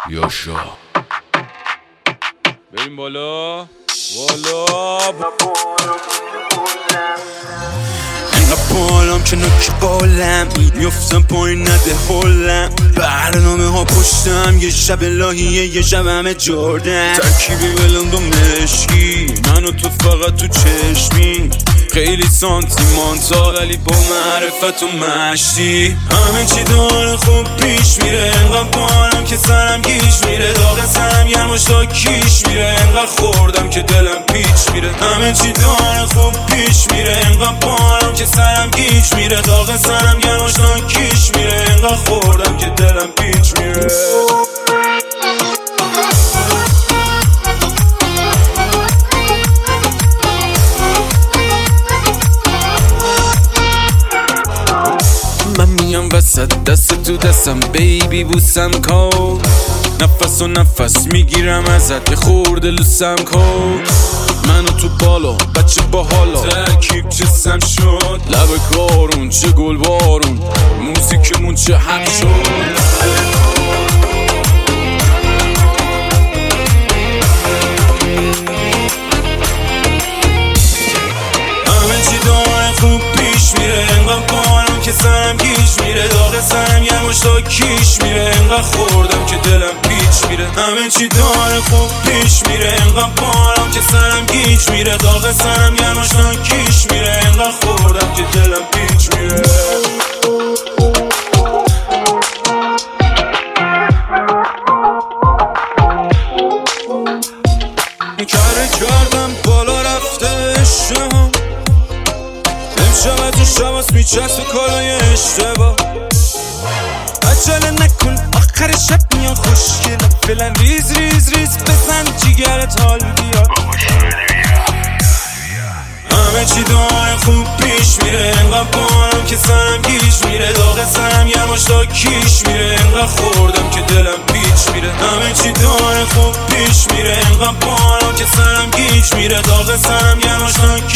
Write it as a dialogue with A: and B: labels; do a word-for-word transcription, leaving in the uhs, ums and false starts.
A: یاشا بریم بالا بالا
B: اینقدر بالام که نوک بالم میفتم پایین نده هلم برنامه ها پشتم یه شب الهیه یه شب همه جردن ترکیبی بلند و مشکی من و تو فقط تو چشمی خیلی سانتیمانتا ولی با معرفت و مشتی همه چی داره خوب پیش میره انقدر بالم که سرم گیش میره داغ سرم گرمش تا کیش میره انقدر خوردم که دلم پیچ میره همه چی داره خوب پیش میره انقدر بالم که سرم گیش میره داغ سرم گرمش تا کیش میره انقدر خوردم که دلم پیچ میره من میام وسط دست تو دستم بیبی بوسم کو نفس و نفس میگیرم ازت یه خورده لوسم کو منو تو بالا بچه با حالا ترکیب جسم شد لب کارون چه گل بارون موزیکمون چه حق شد خوب پیش میره انقدر بالم که سرم گیش میره داغ سرم گرمش تا کیش میره انقدر خوردم که دلم پیچ میره همه چی داره خوب پیش میره انقدر بالم که سرم گیش میره داغ سرم گرمش تا کیش میره انقدر خوردم که دلم پیچ میره کاره کردم بالا رفته شم امشب از اون شب هست میچست و کالای اشتباه عجله نکن آخر شب میان خوشگلم فعلا ریز ریز ریز بزن جیگرت حال بیاد همه چی داره خوب پیش میره انقدر بالم که سرم گیش میره داغ سرم گرمش تا کیش میره انقدر خوردم که دلم پیچ میره همه چی داره خوب پیش میره انقدر بالم که سرم گیش میره داغ سرم گرمش تا